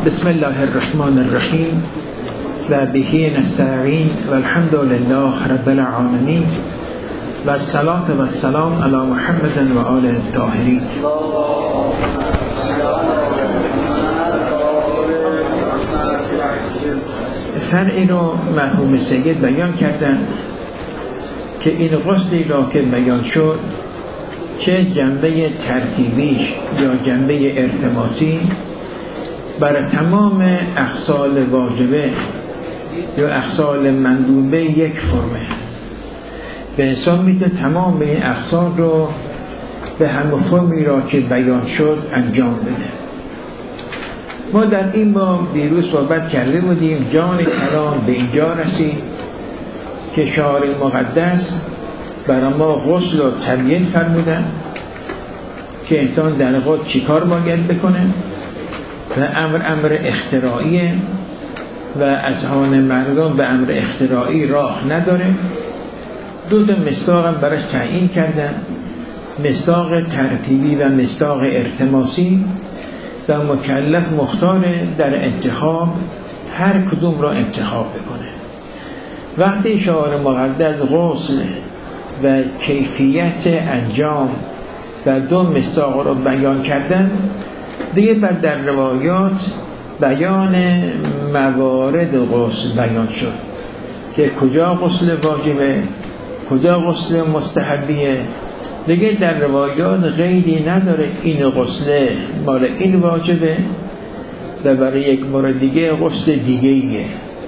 بسم الله الرحمن الرحیم و به نستعین و الحمد لله رب العالمین و الصلاة و السلام علی محمد و آل الطاهرین. فرعی رو مرحوم سید بیان کردن که این غسلی را که بیان شد چه جنبه ترتیبیش یا جنبه ارتماسی برای تمام اخصال واجبه یا اخصال مندوبه یک فرمه به حساب میده تمام این اخصال رو به همه فرمی را که بیان شد انجام بده. ما در این باب دیروز صحبت کرده بودیم، جان کلام به اینجا رسید که شارع مقدس برای ما غسل و تبیین فرمودن که انسان در غسل چی کار باید بکنه و امر اختراعیه و اذهان مردم به امر اختراعی راه نداره. دو مصداق هم براش تعیین کردن، مصداق ترتیبی و مصداق ارتماسی و مکلف مختار در انتخاب هر کدوم را انتخاب بکنه. وقتی شارع مقدس غسل و کیفیت انجام و دو مصداق را بیان کردن، دیگه بعد در روایات بیان موارد غسل بیان شد که کجا غسل واجبه کجا غسل مستحبیه. دیگه در روایات قیدی نداره این غسل مال این واجبه و برای یک مورد دیگه غسل دیگه‌ایه.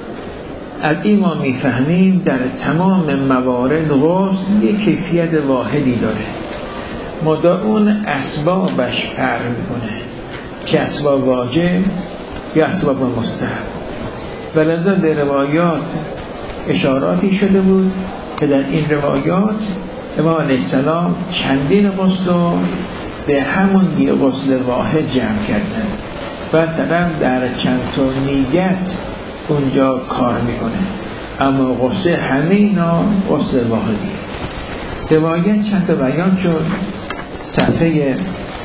از این ما میفهمیم در تمام موارد غسل یک کیفیت واحدی داره، مدا اون اسبابش فرق میکنه، چه اسباب واجب یا اسباب مستحب. ولذا در روایات اشاراتی شده بود که در این روایات امام علیه السلام چندین غسل رو به همون یه غسل واحد جمع کردن و طرف در چند تا نیت اونجا کار میکنه، اما غسل همه اینا غسل واحدیه. روایت چند تا بیان شد، صفحه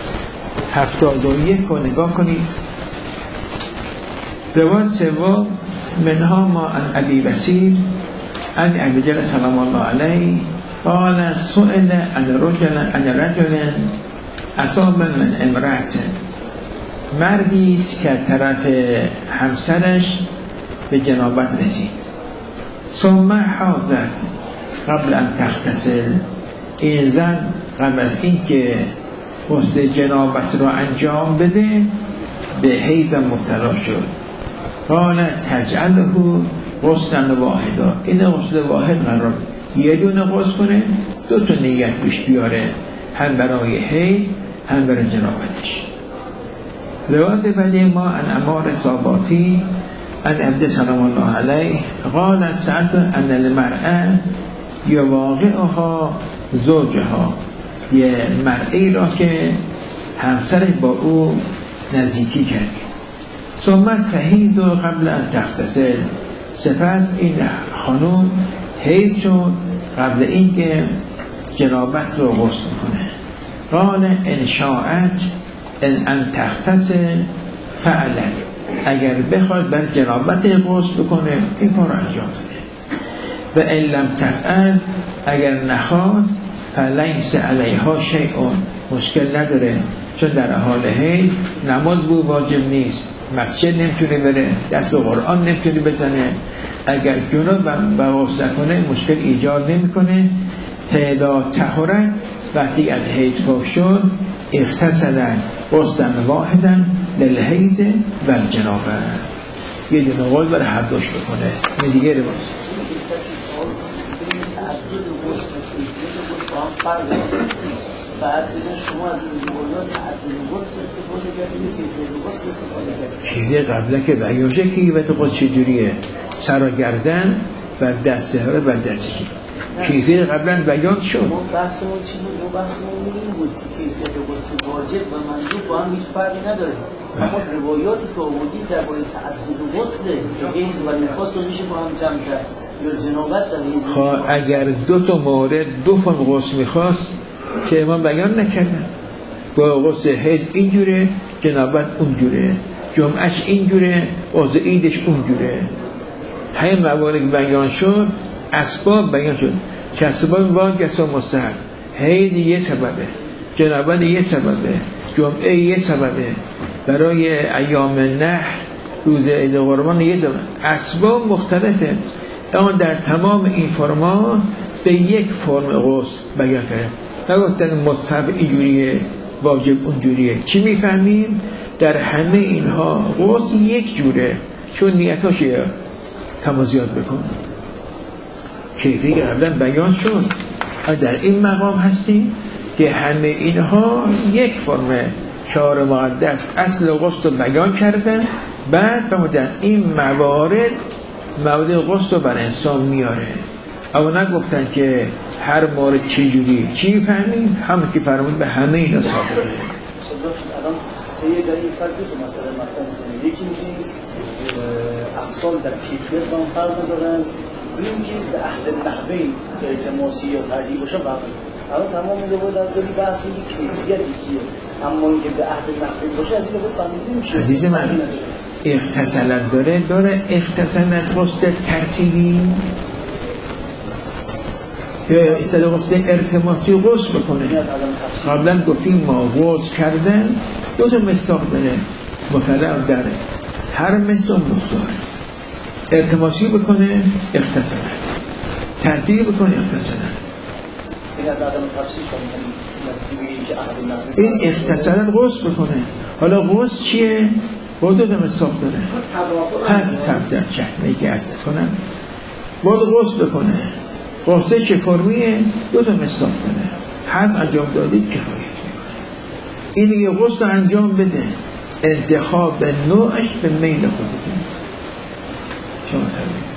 71 رو نگاه کنید. روایت سوم منها ما عن ابی بصیر عن ابی جل سلام الله علیه قال سئل عن رجل اصاب من امرأة، مردی است که طرف همسرش به جنابت رسید، ثم حاضت قبل ان تغتسل، این زن قبل از این که غسل جنابت را انجام بده به حیض مبتلا شد. قال تجعله غسلا واحدا، این غسل واحد قرار یه دونه غسل کنه، دو تا نیت پیش بیاره، هم برای حیض هم برای جنابتش. روایت بعدی ما عن عمار صاباتی عن عبد سلام الله علیه قال سألت ان المرأة یواقعها زوجها، یه مرئی را که همسرش با او نزدیکی کرد، ثم تحیض قبل ان تغتسل، سپس این خانوم حیض شد قبل این که جنابت رو غسل کنه. قال ان شاءت ان تغتسل فعلت، اگر بخواد بر جنابت غسل کنه این کار انجام بده، و ان لم تفعل، اگر نخواست فلیس علیها شیء، مشکل نداره، چون در حال حیض نماز بود واجب نیست، مسجد نمیتونه بره، دست به قرآن نمیتونه بزنه، اگر جنوب به غسل کنه مشکل ایجاد نمیکنه. پیدا طهارت، وقتی از حیض پاک شد اغتسل غسلا واحدا للحیض و الجنابه، یه دونه غسل برای هر دوش بکنه. این دیگه رو بعد شما از کیفیت قبله که بیاشه کیفیت خود چجوریه، سر و گردن و دست سهره و دستشی کیفیت قبلا بیان شد. بحثمون چی بود؟ بحثمون این بود که کیفیت غسل واجب و مندوب با هم هیچ فرقی نداره، اما روایاتی که آوردید در باید تعدد غسل حیض و نفاس رو میشه با هم جمع کرد یا جنابت و حیض. اگر دو تا مورد دو فرم غسل میخواست که امام بیان نکردن، با غسل حیض اینجوره جنابت اونجوره، جمعهش اینجوره، عضو عیدش اونجوره. همین موارد بیان شد، اسباب بیان شد که اسباب واجب و مستحب. عید یه سببه، جنابت یه سببه، جمعه یه سببه، برای ایام نحر روز عید قربان یه سببه. اسباب مختلفه، اما در تمام این فرما به یک فرم غسل بیان کرده. نگفتن مستحب اینجوریه واجب اونجوریه. چی میفهمیم؟ در همه اینها غسل یک جوره، چون نیتاش کم و زیاد بکن. کیفی که قبلا بیان شد. در این مقام هستیم که همه اینها یک فرم شعار مقدس اصل غسل رو بیان کردن، بعد فرمودن این موارد غسل رو بر انسان میاره. اما نگفتن که هر مورد چی جوری چی فهمیم، همه که فرمود به همه اینا صادقه. الان سه داری فرق دو مسئله مطرح می‌کنه. یکی میگه اقسام در کیفیت با هم فرق دارن، اینکه به عهد نحوین که التماسی یا فردی باشه فرق. الان تمام این رو در داری بحث اینکه کیفیت یکیه، اما اینکه به عهد نحوین باشه از این رو فهمیدیم میشه. عزیز من اختصالت داره اختصالت غسل ترتیبی اصطلاح غسل ارتماسی غسل بکنه. قبلا گفتیم ما غسل کردن دو تا مصداق داره، مکرر داره، هر مصداق مختار. ارتماسی بکنه اختصالت، ترتیب بکنه اختصالت. این اختصالت غسل بکنه. حالا غسل چیه؟ با دو تا مصداق داره، هر سبت در چهمه که ارتز کنم باید غسل بکنه. غسل چه فرمیه؟ دو تا مصداق داره، هر انجام دادید کفایت میکنه. این یه غسل انجام بده، انتخاب نوعش به میل خودتون. شما تربید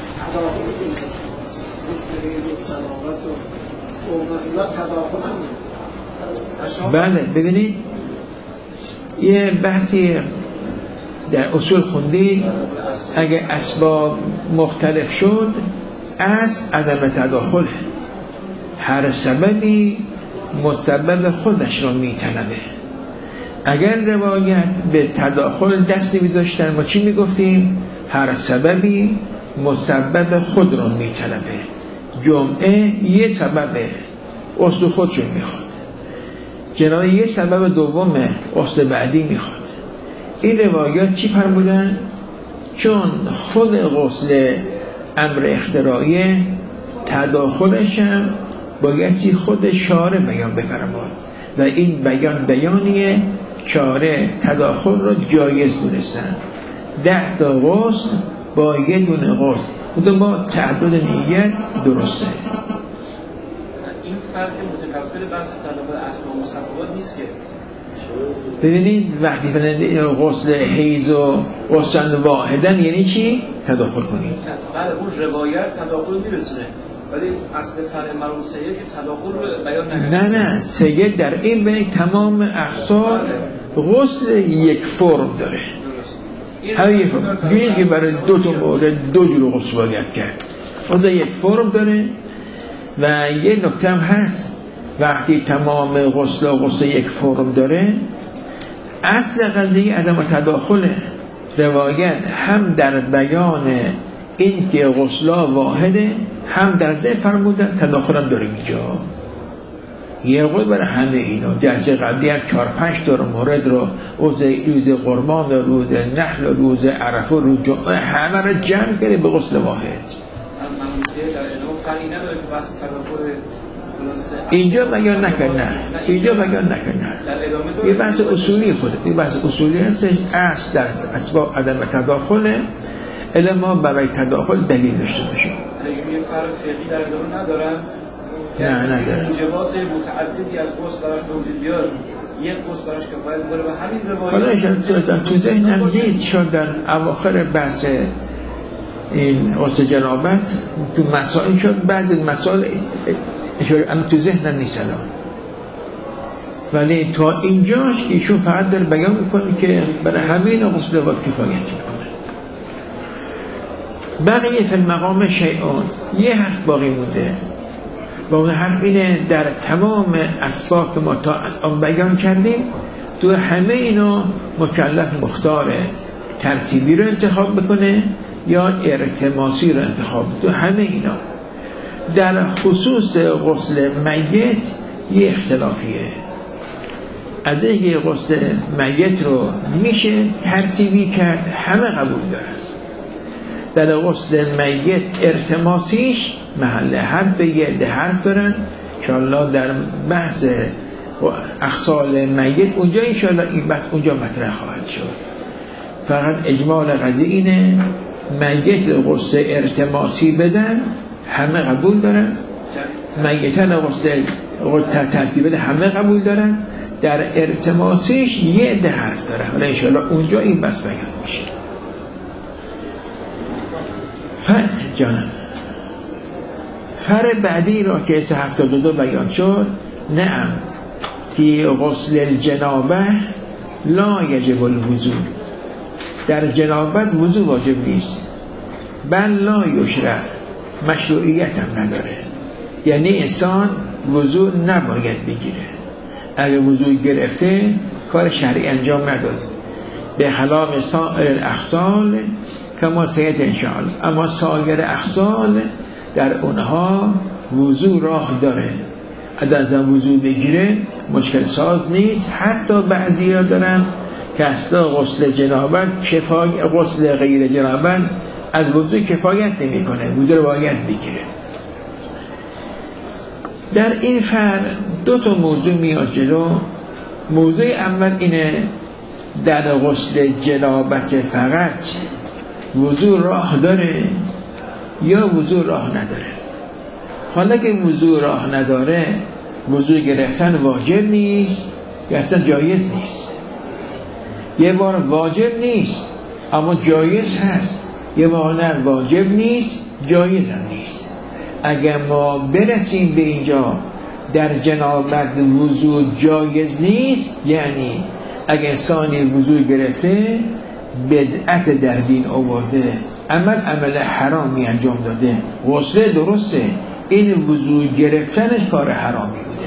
بله. ببینید یه بحثی در اصول خوندید، اگه اسباب مختلف شد از عدم تداخل، هر سببی مسبب خودش رو میطلبه. اگر روایت به تداخل دست نمیذاشتن ما چی میگفتیم؟ هر سببی مسبب خود رو میطلبه. جمعه یه سببه، اصل خودشون میخواد. جناب یه سبب دومه، اصل بعدی میخواد. این روایات چی فرمودن؟ چون خود غسل امر اختراعیه، تداخلش هم بایستی خود شارع بیان بفرماد و این بیانیه شارع تداخل رو جایز دونستن. 10 تا غسل با یه دونه غسل، اون با تعدد نیت درسته. این فرق متکفل بحث تداخل اسباب مسببات نیست که. ببینید وقتی فرمودن غسل حیض و غسل واحدن یعنی چی؟ تداخل کنید. بله اون روایت تداخل میرسونه، ولی اصل فرع مرحوم سید که تداخل رو بیان نکرده. نه سید در این به تمام اقساط غسل یک فرم داره. همین دیگه که برای دو تا مورد دو جور غسل باید کرد. غسل یک فرم داره و یه نکته هم هست، وقتی تمام غسل یک فرم داره، اصل قضیه عدم تداخله. روایت هم در بیان این که غسلا واحده، هم در ذهن فرمودن تداخل هم داره اینجا. یه قول برای همه اینا جلسه قبلی هم 4-5 تا مورد رو روز قربان و روز نحل و روز عرفه و روز جمعه همه رو جمع کرده به غسل واحد. اینجا بیان نکنه، اینجا بیان نکنه. یه بحث اصولی خوده، یه بحث اصولی هستش. اصل در اسباب عدم تداخله، الا ما برای تداخل دلیل داشته باشیم. یه فرق فقهی در ادامه ندارن؟ نه نداره. موجبات متعددی از غسل براش به وجود بیاد، یک غسل براش کفایت داره و همین روایت. حالا تو ذهنم دید شد در اواخر بحث این غسل جنابت تو مسائل شد، بعضی مسائل الان تو ذهنم نیست الان، ولی تا اینجاش که ایشون فقط داره بیان میکنه که برای همین غسل باید کفایت میکنه. بقیه فی المقام شیئون، یه حرف باقی مونده و اون حرف اینه در تمام اسباب که ما تا الان بیان کردیم تو همه اینا مکلف مختاره ترتیبی رو انتخاب بکنه یا ارتماسی رو انتخاب بکنه. همه اینا در خصوص غسل میت یه اختلافیه. از اینکه غسل میت رو میشه ترتیبی کرد، همه قبول دارن. در غسل میت ارتماسیش محل حرف یه حرف دارن که الله در بحث اغسال میت اونجا انشاءالله این بحث اونجا مطرح خواهد شد. فقط اجمال قضیه اینه میت غسل ارتماسی بدن، همه قبول دارن. میتن غسل ترتیب بده، همه قبول دارن. در ارتماسیش یه ده حرف داره. حالا انشاءالله اونجا این بحث بیان میشه. فر بعدی را که 72 بیان شد، نعم فی غسل الجنابه لا یجب الوضوء، در جنابت وضوء واجب نیست، بل لا یشرع، مشروعیت هم نداره. یعنی انسان وضوء نباید بگیره. اگه وضوء گرفته کار شرعی انجام نداد، به خلاف سایر الاغسال کما سید انشاءالله. اما سایر اغسال در اونها وضوع راه داره، اگر وضوع بگیره مشکل ساز نیست. حتی بعضی ها دارن که اصلا غسل جنابت غسل غیر جنابت از وضوع کفایت نمی کنه، وضوع رو باید بگیره. در این فرق دو تا موضوع میاد جلو. موضوع اول اینه در غسل جنابت فقط وضوع راه داره یا وضوع راه نداره. حالا که وضوع راه نداره، وضوع گرفتن واجب نیست یا اصلا جایز نیست. یه بار واجب نیست اما جایز هست، یه بار نه واجب نیست جایز هم نیست. اگر ما برسیم به اینجا در جنابت وضوع جایز نیست، یعنی اگر انسانی وضوع گرفته بدعت در دین آورده، عمل حرامی انجام داده، غسل درسته، این وضوع گرفتنش کار حرامی بوده.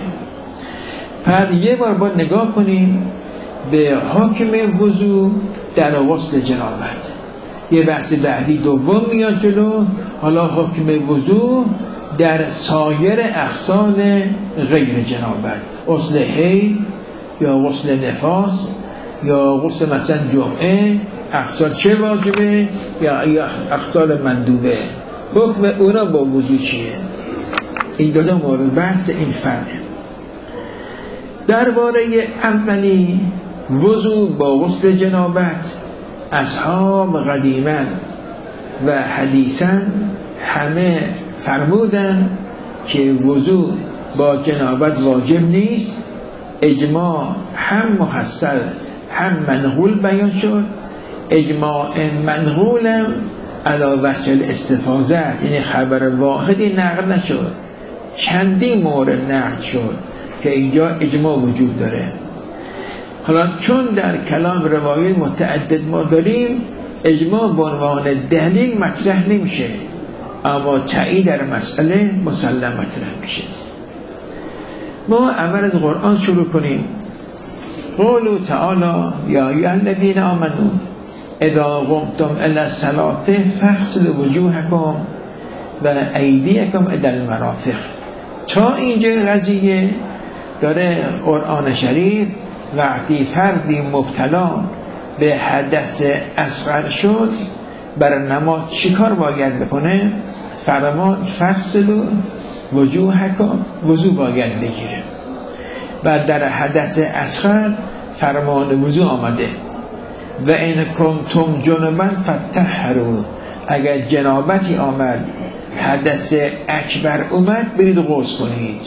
پس یه بار با نگاه کنیم به حکم وضوع در غسل جنابت. یه بحث بعدی دوم میاد جلو. حالا حکم وضوع در سایر اغسال غیر جنابت، غسل حیض یا غسل نفاس یا غسل مثلا جمعه، اغسال چه واجبه یا اغسال مندوبه، حکم اونا با وضوع چیه؟ این دو تا مورد بحث این فرقه. درباره اولی وضوع با غسل جنابت، اصحاب قدیما و حدیثا همه فرمودن که وضوع با جنابت واجب نیست. اجماع هم محصل هم منقول بیان شد. اجماع منقولم علی وجه الاستفاضه، یعنی خبر واحدی نقل نشد، چندین مورد نقل شد که اینجا اجماع وجود داره. حالا چون در کلام روایت متعدد ما داریم، اجماع به عنوان دلیل مطرح نمیشه، اما تایید در مسئله مسلم مطرح میشه. ما اول از قرآن شروع کنیم. قول تعالی یا ایها الذین آمنوا اذا قمتم الی الصلاة فاغسلوا وجوهکم و ایدیکم الی المرافق. تا اینجا قضیه داره قرآن شریف وقتی فردی مبتلا به حدث اصغر شد بر نماز چیکار باید بکنه؟ فرمان فاغسلوا وجوهکم، وضو باید بگیره. و در حدث اصغر فرمان وضو آمده و این کنتم جنبا فطهروا، اگر جنابتی آمد حدث اکبر اومد برید غسل کنید.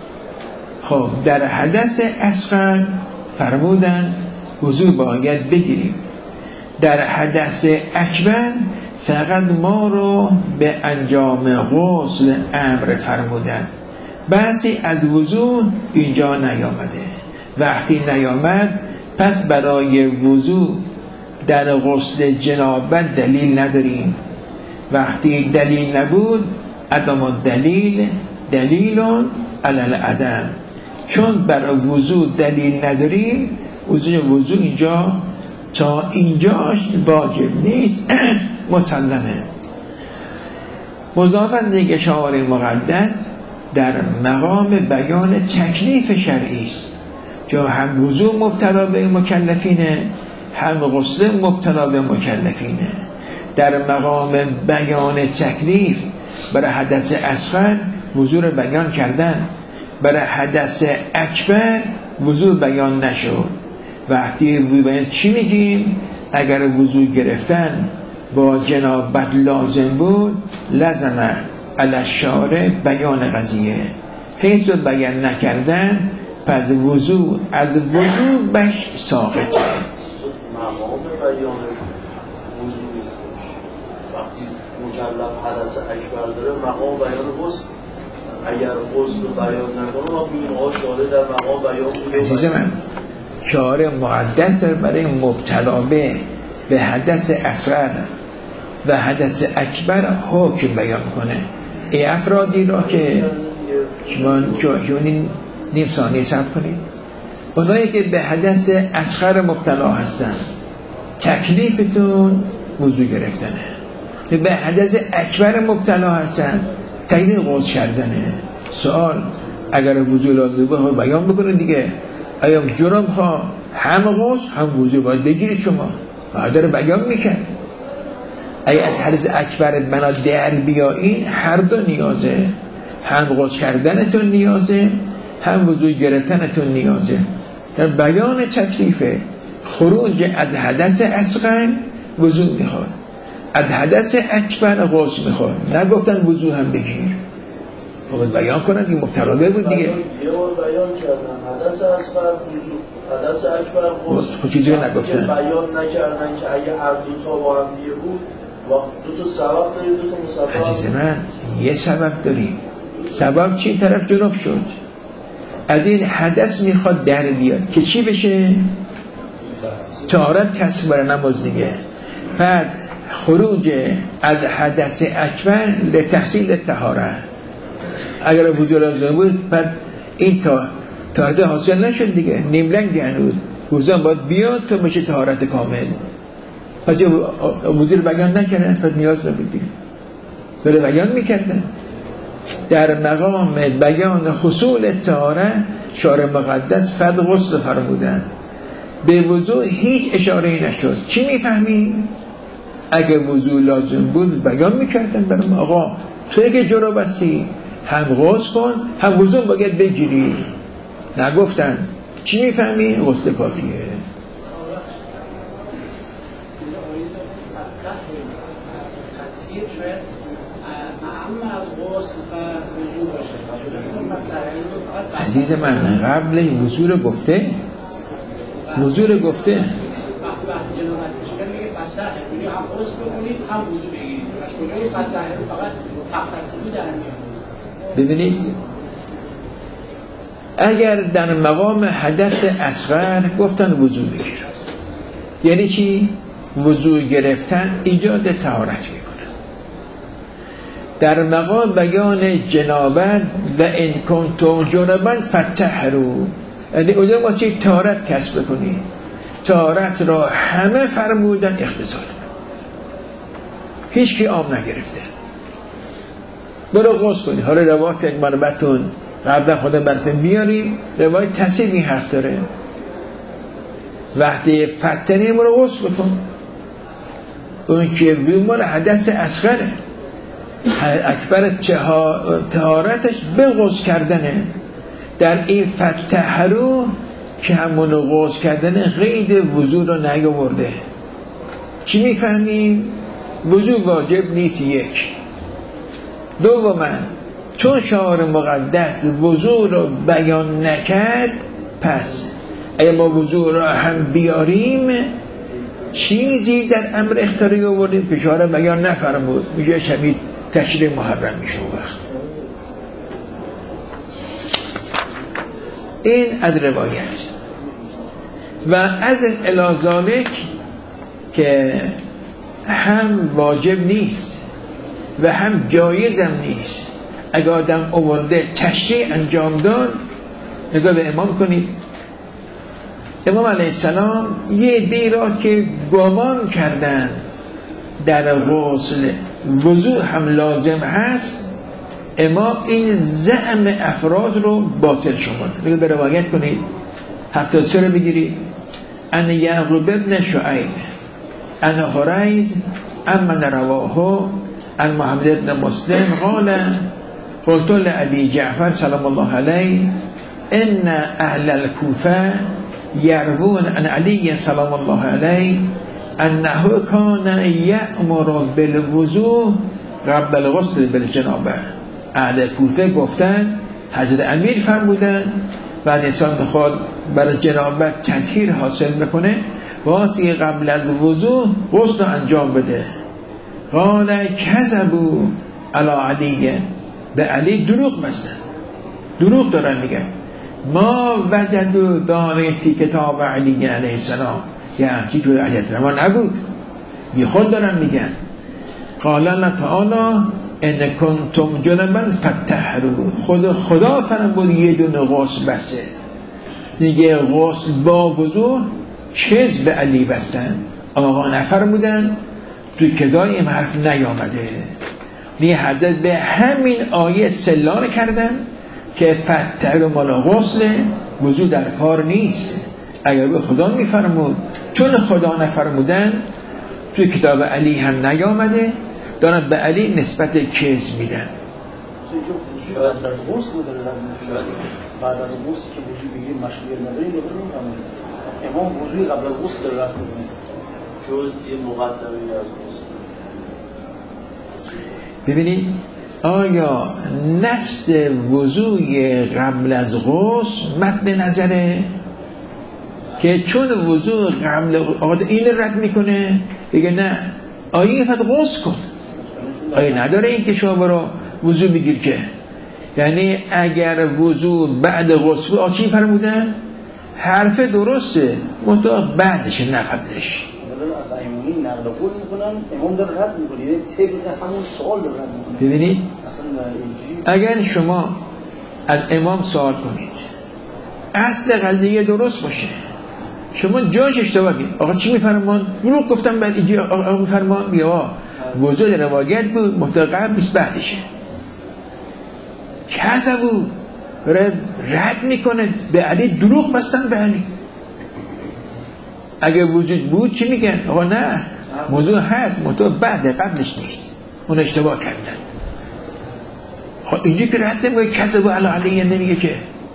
خب در حدث اصغر فرمودن وضو باید بگیریم. در حدث اکبر فقط ما رو به انجام غسل امر فرمودن. بعضی از وضو اینجا نیامده. وقتی نیامد پس برای وضو در غسل جنابت دلیل نداریم. وقتی دلیل نبود عدم الدلیل دلیلون علی العدم، چون برای وضو دلیل نداریم وضو اینجا تا اینجاش واجب نیست، مسلمه. مضافاً دیگه شعار مقدس در مقام بیان تکلیف شرعی است، جا هم وضو مبتلا به مکلفینه، هم غسل مبتلا به مکلفینه. در مقام بیان تکلیف برای حدث اصغر وضو رو بیان کردن، برای حدث اکبر وضو بیان نشد. وقتی وضو بیان چی میگیم؟ اگر وضو گرفتن با جنابت لازم بود، لازمه علی الشارع بیان قضیه. حیث رو بیان نکردن، پس وضو از وضو بش ساقطه. مقام بیان وضو نیستش. وقتی مکلف حدث اکبر داره، مقام بیان غسل. اگر غسل رو بیان نکنه، ما بگیم آقا شارع در مقام بیان بوده. عزیز من، شارع مقدس داره برای مبتلا به حدث اصغر و حدث اکبر حکم بیان کنه. ای افرادی را که شما نیم ثانیه صبر کنید، اونایی که به حدث اصغر مبتلا هستن، تکلیفتون وضو گرفتنه. به حدث اکبر مبتلا هستن، تکلیف غسل کردنه. سوال، اگر وضو لازم بود بیان بکنه دیگه. ایا جرم ها هم غسل هم وضو باید بگیرید، شما داره بیان میکرد. اگه از حدث اکبر بنا در بیایین، هر دو نیازه، هم غسل کردنتون نیازه، هم وضو گرفتنتون نیازه. در بیان تکلیفه خروج از حدث اصغر وضو میخواد، از حدث اکبر غسل میخواد. نگفتن وضو هم بگیر، باید بیان کنن که مبتلا بود دیگه. یه بار بیان کردن حدث اصغر وضو، حدث اکبر غسل. خب چیزی نگفتن، بیان نکردن که اگه هر دو تا با هم دیگه بود، دو تا سبب داریم، دو تا مسبب. عزیز من، یه سبب داریم. سبب چی؟ طرف جنوب شد، از این حدث میخواد در بیاد که چی بشه؟ طهارت کسب برای نماز دیگه. پس خروج از حدث اکبر لتحصیل طهارت. اگر وضو لازم بود، پس این طهارت حاصل نشد دیگه، نیملنگ هنوز. وضو باید بیاد تا بشه طهارت کامل. پس وضو رو بیان نکردن، پس نیاز نبود دیگه، داره بیان میکردن. در مقام بیان حصول طهارت شارع مقدس فرض غسل فرمودن، به وضو هیچ اشاره‌ای نشد. چی میفهمیم؟ اگه وضو لازم بود بیان میکردن برای ما، آقا توی که جناب هستی هم غسل کن هم وضو باید بگیری. نگفتن. چی میفهمی؟ غسل کافیه. عزیز من، قبل وضو رو گفته، وضو رو گفته. ببینید، اگر در مقام حدث اصغر گفتن وضو بگیر، یعنی چی؟ وضو گرفتن ایجاد طهارت میکنه. در مقام بیان جنابت و ان کنتم جنبا فطهروا، یعنی اونجا واسه طهارت کسب کنید. طهارت را همه فرمودن اختصار، هیچ کی عام نگرفته. برو غسل کنی. حالا روایت مربتون قبلا خودم براتون میاریم، روایت تصیب این حرف داره. وقتی فتنی برو غسل بکن، اون که ویمال حدث اصغره، اکبر طهارتش به غسل کردنه. در این فتحرو که همون غسل کردن قید وضو رو نیاورده. چی میفهمیم؟ وضو واجب نیست. یک. دوما چون شعار مقدس وضو رو بیان نکرد، پس اگه ما وضو رو هم بیاریم چیزی در امر اختیاری آوردیم که شعار بیان نفرمود، میشه شبیه تشریع محرم میشه. وقت این از روایت و از الازالک که هم واجب نیست و هم جایزم نیست. اگه آدم آورده تشریع انجام داد، نگاه به امام کنید، امام علیه السلام یه عده‌ای را که گمان کردن در غسل وضوء هم لازم هست، امام این زعم افراد رو باطل شمرد. دیگه به روایت کنید 73 رو بگیرید. ان یعقوب ابن شعیب ان حریز امن رواه ان محمد ابن مسلم قال قلت لأبي جعفر سلام الله علیه ان اهل الكوفه یروون ان علی سلام الله علیه انه کان یأمر بالوضوء قبل الغسل بالجنابه. اهل کوفه گفتن حضرت امیر فرمودن بعد انسان بخواد برای جنابت تطهیر حاصل میکنه واسه قبل از وضوء غسل انجام بده. قال کذبوا علی علی، به علی دروغ بستن، دروغ دارن میگن. ما وجدوا ذلک فی کتاب علی علیه السلام، یعنی که تو علیه السلام نبود، بی خود دارن میگن. قال الله تعالی ان کنتم جنبا فطهروا، خدا فرمود یه دونه غسل بسه، دیگه غسل با وضو چیز به علی بستن. آقا نفرمودن، تو کدای این حرف نیامده. نیه حضرت به همین آیه استدلال کردن که فطهروا مال غسل، وضو در کار نیست. اگر به خدا میفرمود، چون خدا نفرمودن تو کتاب علی هم نیامده، دارن به علی نسبت کیس میدن. شاید در غسل داره شاید بعد از غسل که وضو بگیریم مشروعیت نداریم، امام وضوی قبل از غسل داره رفت میکنه، جزء مقدمه از غسل. ببینید آیا نفس وضوی قبل از غسل مد نظره که چون وضو قبل این رد میکنه دیگه نه آیه فقط غسل کن، آیه نداره این که شما برو وضو بگیر که. یعنی اگر وضو بعد غسل آچی فرمودن حرف درسته منطقه بعدش نه قبلش. از ایمونی نقل قول میکنن، امام داره رد میکنه، یعنی طبق همون سوال داره رد میکنه. ببینید اگر شما از امام سوال کنید اصل قضیه درست باشه، شما جاش اشتباه کنید. آقا چی میفرمان؟ دروغ گفتم بعد اینجا آقا میفرمان بیا وضو در روایت بود محتوى قبل نیست بعدشه. کذبوا رد میکنه به علی، دروغ بستن به علی. اگه وجود بود چی میگن؟ آقا نه موضوع هست محتوى بعد قبلش نیست، اون اشتباه کردن. اینجا که رد نمیگه کذبوا علی علی نمیگه که،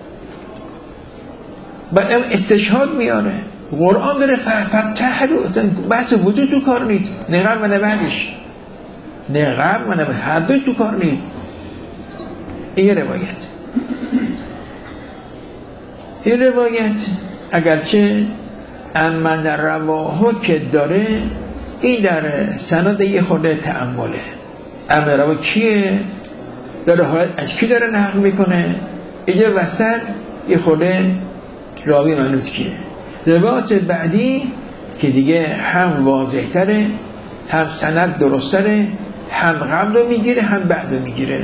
بعد استشهاد میاره. قرآن داره فطهروا، بحث وجود تو کار نیست، نه قبل و نه بعدش، نه قبل و نه بعد، هر دوی تو کار نیست. این روایت اگرچه من در رواه که داره این در سند یه خورده تأمله. اما رواه کیه؟ داره حالت از کی داره نقل میکنه؟ اینجا وسط یه خورده راوی منوز کیه. روایت بعدی که دیگه هم واضح تره، هم سند درست تره، هم قبل رو میگیره هم بعد رو میگیره.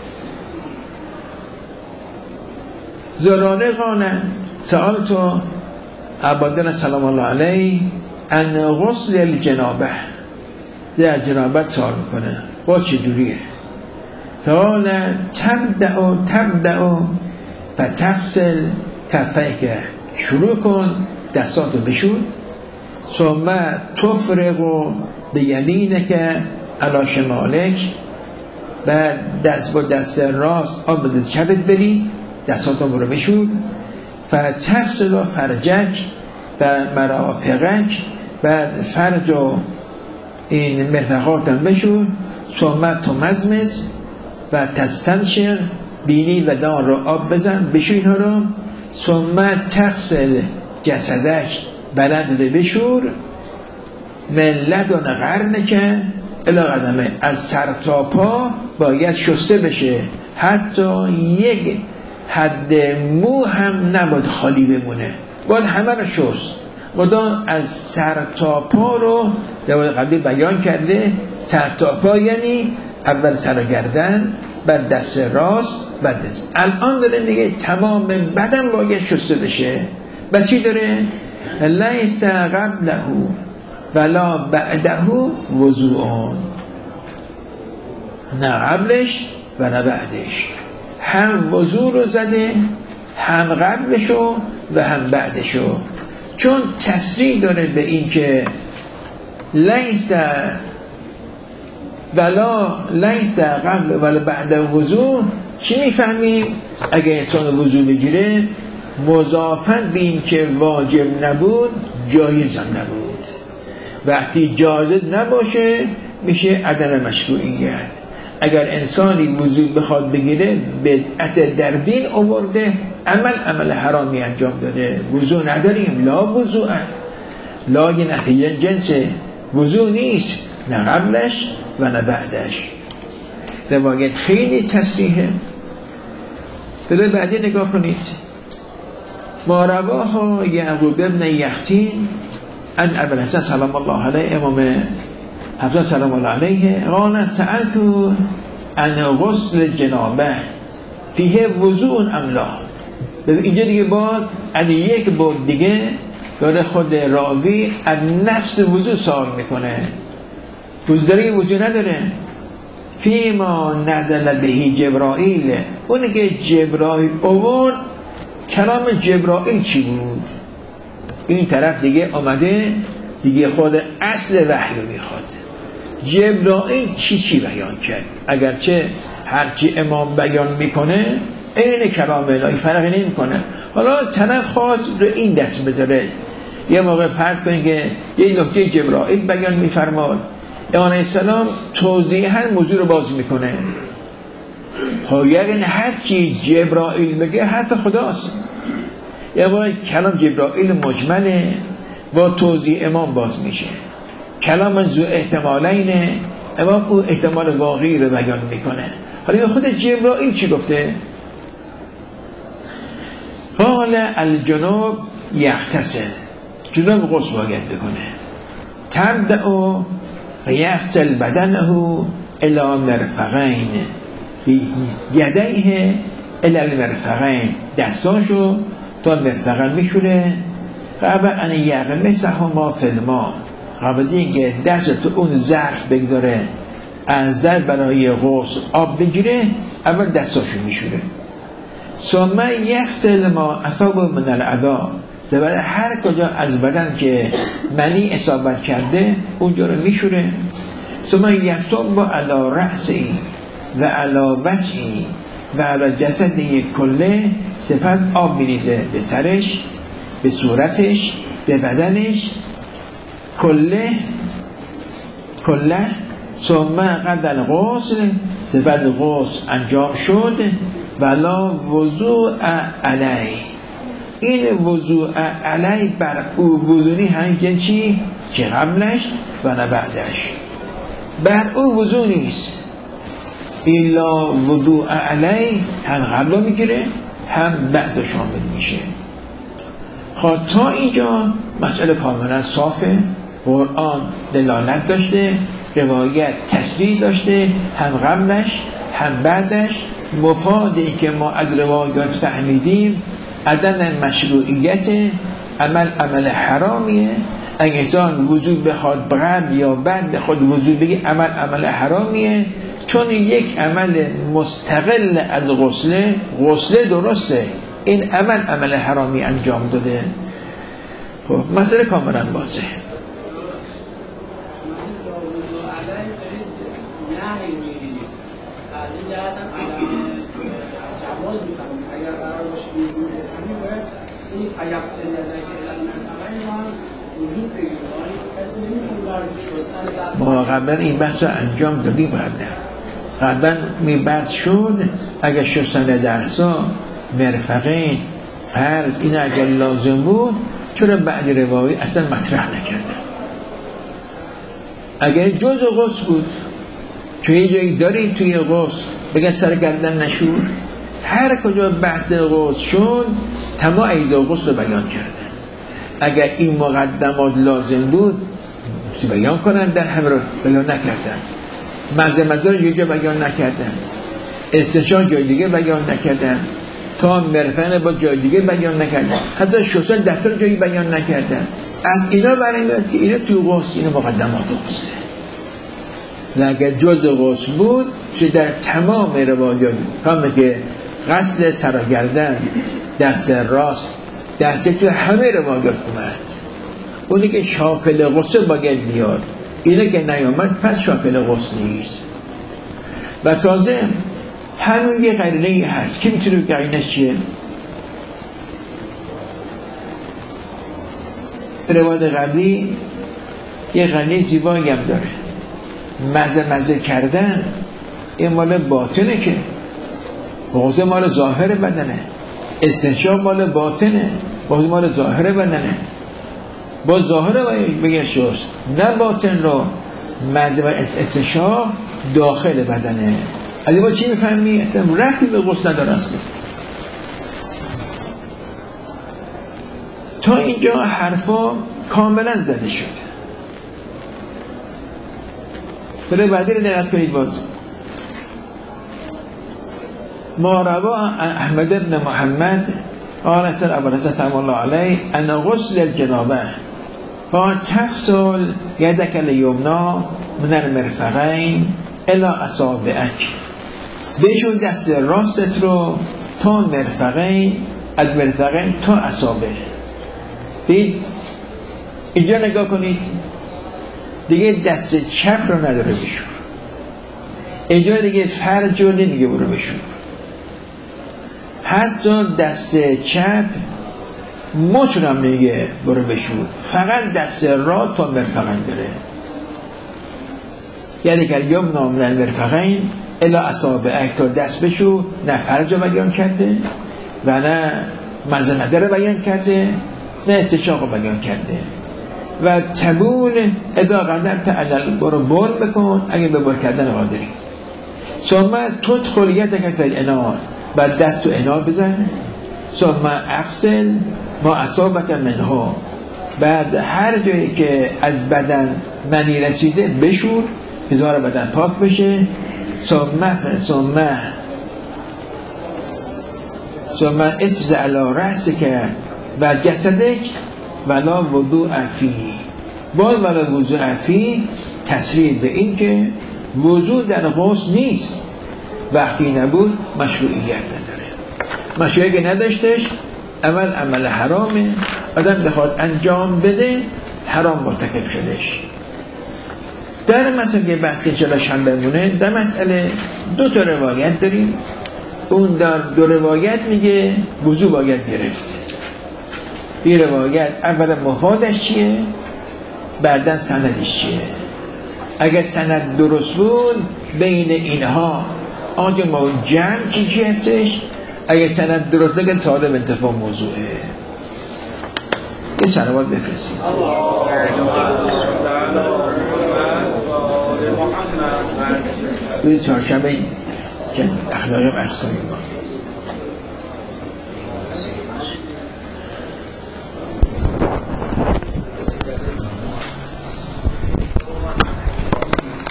زراره قانه سآل تو عبادن سلام الله علیه ان غسل الجنابه، در جنابت سوال میکنه با چجوریه؟ قال تبدأ فتغسل کفیک، شروع کن دستاتو بشور، ثم تفرغ بیمینک علی شمالک، بعد دست با دست راست آب به چپت بریز، دستاتو برو بشور، فتغسل فرجک و مرافقک، بعد فرج و این مرفقاتم بشور، ثم تمزمز و تستنشق، بینی و دان رو آب بزن بشور اینها رو، ثم تغسل جسدک، بدن رو بشور، من لدن قرنک الی قدمه، از سر تا پا باید شسته بشه، حتی یک حد مو هم نباید خالی بمونه، باید همه رو شست. مدام از سر تا پا رو در قبلی بیان کرده، سر تا پا یعنی اول سر گردن، بعد دست راست، بعد دست. الان داره میگه تمام بدن باید شسته بشه. بعد چی داره؟ لیس قبله ولا بعده وضوء، نه قبلش و نه بعدش، هم وضوء رو زده، هم قبلشو و هم بعدشو، چون تصریح داره به این که لیس قبل ولا بعد وضوء. چی میفهمیم؟ اگه انسان وضوء بگیره مضافن به این که واجب نبود جایز هم نبود، وقتی جایز نباشه میشه عدم مشروعیت. اگر انسانی وضوء بخواد بگیره بدعت در دین آورده، عمل حرامی انجام داده. وضوء نداریم، لا وضوء، لا یه نتیجه جنس وضوء نیست، نه قبلش و نه بعدش. روایت خیلی تصریحه. بله بعدی نگاه کنید. ما رواه یعقوب ابن یختین عن ابی الحسن سلام الله علیه، امام حسن سلام الله علیه، قال سألت عن غسل جنابه فیه وضوء ام لا. اینجا دیگه باز از یک بار دیگه داره خود راوی از نفس وضوء سوال میکنه. وضوء وضوء نداره. فیما نزل بهی جبرائیل، اونی که جبرائیل آورد، کلام جبرائیل چی بود؟ این طرف دیگه آمده دیگه خود اصل وحی رو میخواد. جبرائیل چی بیان کرد؟ اگرچه هرچی امام بیان میکنه این کلام الهی فرقی نمیکنه. حالا طرف خواست رو این دست بذاره. یه موقع فرض کنید که یه نکته جبرائیل بیان میفرماد، امام علیه السلام توضیحاً موضوع رو باز میکنه. یعنی هرچی جبرائیل بگه حرف خداست. یه موقع کلام جبرائیل مجمله با توضیح امام باز میشه. کلام ذو احتمالینه، امام او احتمال واقعی رو بیان میکنه. حالا خود جبرائیل چی گفته؟ قال الجنوب یغتسل، جنوب غسل باید بکنه. تبدأ فیغسل بدنه الی مرفقین، یدیه الی المرفقین، دستاشو تا مرفقین میشونه. قبل ان یغمسهما فی الماء، قبل از اینکه دست تو اون ظرف بگذاره انزل برای غسل آب بگیره، اول دستاشو میشونه. ثم یغسل ما اصاب من الاعضاء، برای هر کجا از بدن که منی اصابت کرده اونجا رو میشوره. ثم یصب علی رأسی و علی وجهی و علی جسده کله، سپس آب میریزه به سرش، به صورتش، به بدنش، کله. ثم قد الغسل، سپس غسل انجام شد. ولا وضوء علیه، این وضوء علیه بر او وضوعی همین چی؟ که قبلش و نه بعدش. بر او وضوع نیست، الا وضوء علیه، هم قبل میگیره هم بعد شامل میشه. خب تا اینجا مسئله کاملا صافه. قرآن دلالت داشته، روایت تصریح داشته، هم قبلش هم بعدش. مفادی که ما از روایات فهمیدیم عدم مشروعیت عمل حرامیه. اگه انسان وضوء بخواد قبل یا بعد بخواد وضوء بگه عمل حرامیه، چون یک عمل مستقل از غسل درسته، این عمل حرامی انجام داده. خب مسئله کاملا واضحه. ما قبلا این بحث رو انجام دادیم. قبلا می بحث شد اگر شستن درسا مرفقین فرد این اگر لازم بود، چرا بعد روایی اصلا مطرح نکردن؟ اگر جز غسل بود، توی جایی داری توی غسل بگن سر گردن نشور، هر کجا بحث غسل شد تمام اجزا غسل رو بیان کردن. اگر این مقدمات لازم بود بیان کنن، در همه رو بیان نکردن. مزه رو یه جا بیان نکردن، استنشاق جای دیگه بیان نکردن. تا مرفقین با جای دیگه بیان نکردن، حتی شوشان دفتر جایی بیان نکردن. از اینا برمیاد که اینا تو غسل، اینا مقدمات غسله. اگر جز غسل بود چه در تمام روایات همه که غسل سر و گردن، دست راست، دست تو همه روایات اومد. اونی که شاکل غسل باید بیاد، اینه که نیامد پس شاکل غسل نیست. و تازه همون یه قرینه هست که میتونه قرینش چیه؟ روایت قبلی یه قرینه زیبایی هم داره. مزه کردن این مال باطنه، که غسل مال ظاهر بدنه، استنشاق مال باطنه، غسل مال ظاهر بدنه. با ظاهر بگه شست، نه باطن رو. مزه و استنشاق داخل بدنه. از ما چی میفهمی؟ رفتی به غسل نداره اصلا. تا اینجا حرفا کاملا زده شد. برای بعدی رو دقت کنید. باز ما روا احمد بن محمد قال سأل ابو الحسن سلام الله علیه ان غسل الجنابه فتغسل یدک الیمنا من المرفقین الی اصابعک، بشون دست راستت رو تا مرفقین، از مرفقین تا اصابع. ببین اینجا نگاه کنید، دیگه دست چپ رو نداره بشور. اینجا دیگه فرج رو نمیگه برو بشور. حتی دست چپ مچ رو هم نمیگه برو بشور، فقط دست را تا مرفقین بره. یعنی که یوم نام المرفقین الی اصابعک، تا دست بشور. نه فرج رو بیان کرده و نه مزنده رو بیان کرده، نه استنشاق رو بیان کرده. و تبول ادا قدرت علل، برو بول بکن اگه به بول کردن قادری. ثم تدخل یدک فی الاناء، بعد دست تو اناء بزن. ثم اغسل ما اصابک منها، بعد هر جایی که از بدن منی رسیده بشور، هزار بدن پاک بشه. ثم افز علی رأسک و جسدک ولا وضوء فی، باز ولا وضوء فی تصریح به این که وضوء در غسل نیست. وقتی نبود مشروعیت نداره. مشروعیت که نداشتش عمل حرامه. آدم بخواد انجام بده حرام مرتکب شدش. در مسئله بحث چلاش هم بمونه، در مسئله دو تا روایت داریم. اون در دو روایت میگه وضو باید گرفت. این روایت اولا مفادش چیه، بعدا سندش چیه. اگر سند درست بود بین اینها آنجا ما جمع چی هستش. اگر سند درست نگه طالب انتفاع موضوعه. یه صلوات بفرستیم. روی چهارشنبه که اخلاقی ارز کنیم.